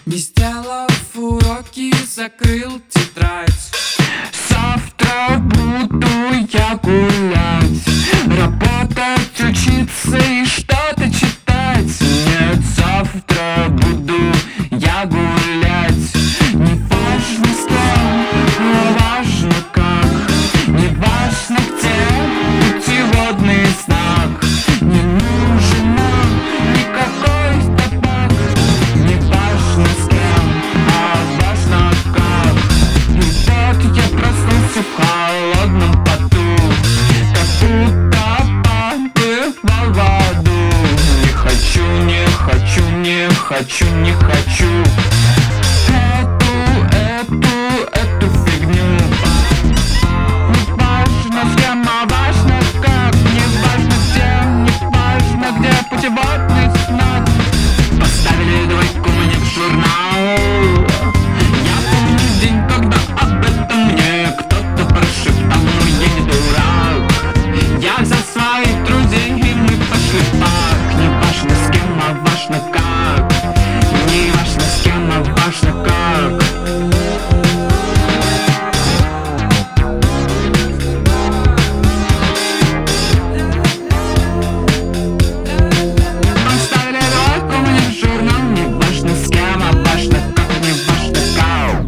Без дела в уроки закрыл тетрадь. Завтра буду я гулять, работать, учиться и что-то читать. Нет, завтра буду я гулять. Не важно с кем, но важно как. Не важно где, путеводный знак. Не нужен нам никакой табак. Не важно с кем, а важно как. И вот я проснулся в холодном поту, как будто побывал в аду. Не хочу, не хочу, не хочу, не хочу эту фигню. Не важно с кем, а важно как. Не важно где, не важно где, путеводный знак. Поставили двойку мне в журнал. Я помню день, когда об этом мне кто-то прошептал. Но я не дурак. Я взял своих друзей и мы пошли в парк. Не важно с кем, а важно как. Не важно с кем, а важно как. Поставили двойку мне в журнал. Не важно с кем, а важно как. Не важно как.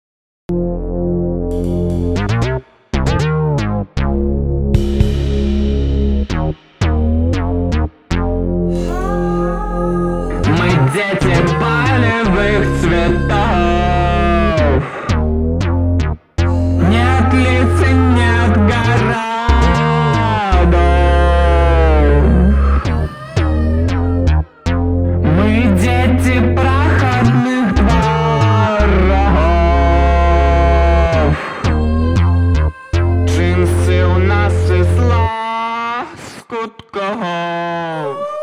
Мы дети полевых цветов. Нет лиц и нет городов. Мы дети проходных дворов. Джинсы у нас из лоскутков.